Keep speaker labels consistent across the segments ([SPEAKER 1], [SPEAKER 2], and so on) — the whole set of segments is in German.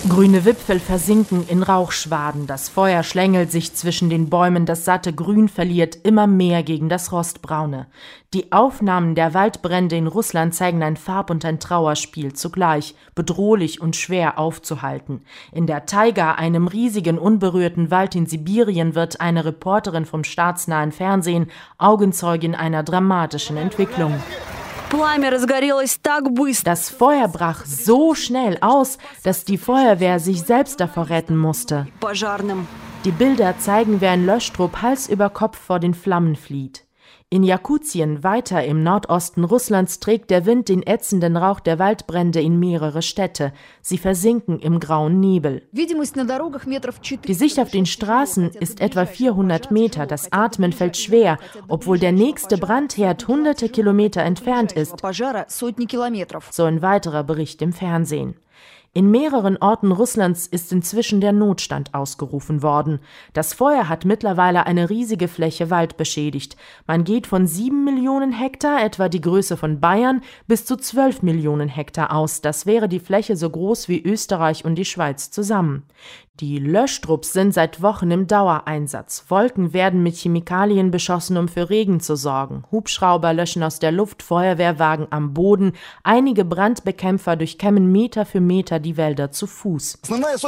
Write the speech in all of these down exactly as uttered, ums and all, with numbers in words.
[SPEAKER 1] Grüne Wipfel versinken in Rauchschwaden, das Feuer schlängelt sich zwischen den Bäumen, das satte Grün verliert immer mehr gegen das Rostbraune. Die Aufnahmen der Waldbrände in Russland zeigen ein Farb- und ein Trauerspiel zugleich, bedrohlich und schwer aufzuhalten. In der Taiga, einem riesigen, unberührten Wald in Sibirien, wird eine Reporterin vom staatsnahen Fernsehen Augenzeugin einer dramatischen Entwicklung. Das Feuer brach so schnell aus, dass die Feuerwehr sich selbst davor retten musste. Die Bilder zeigen, wie ein Löschtrupp Hals über Kopf vor den Flammen flieht. In Jakutien, weiter im Nordosten Russlands, trägt der Wind den ätzenden Rauch der Waldbrände in mehrere Städte. Sie versinken im grauen Nebel. Die Sicht auf den Straßen ist etwa vierhundert Meter. Das Atmen fällt schwer, obwohl der nächste Brandherd hunderte Kilometer entfernt ist. So ein weiterer Bericht im Fernsehen. In mehreren Orten Russlands ist inzwischen der Notstand ausgerufen worden. Das Feuer hat mittlerweile eine riesige Fläche Wald beschädigt. Man geht von sieben Millionen Hektar, etwa die Größe von Bayern, bis zu zwölf Millionen Hektar aus. Das wäre die Fläche so groß wie Österreich und die Schweiz zusammen. Die Löschtrupps sind seit Wochen im Dauereinsatz. Wolken werden mit Chemikalien beschossen, um für Regen zu sorgen. Hubschrauber löschen aus der Luft, Feuerwehrwagen am Boden. Einige Brandbekämpfer durchkämmen Meter für Meter die Wälder zu Fuß.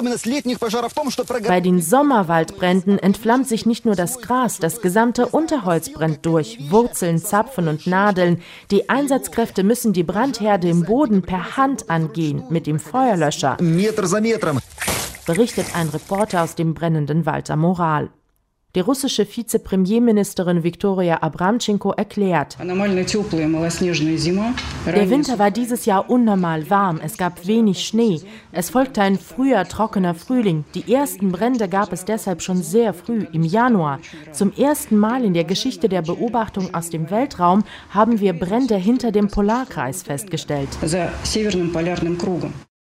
[SPEAKER 1] Bei den Sommerwaldbränden entflammt sich nicht nur das Gras, das gesamte Unterholz brennt durch. Wurzeln, Zapfen und Nadeln. Die Einsatzkräfte müssen die Brandherde im Boden per Hand angehen, mit dem Feuerlöscher. Berichtet ein Reporter aus dem brennenden Wald am Ural. Die russische Vizepremierministerin Viktoria Abramtschenko erklärt: Der Winter war dieses Jahr unnormal warm, es gab wenig Schnee. Es folgte ein früher, trockener Frühling. Die ersten Brände gab es deshalb schon sehr früh, im Januar. Zum ersten Mal in der Geschichte der Beobachtung aus dem Weltraum haben wir Brände hinter dem Polarkreis festgestellt.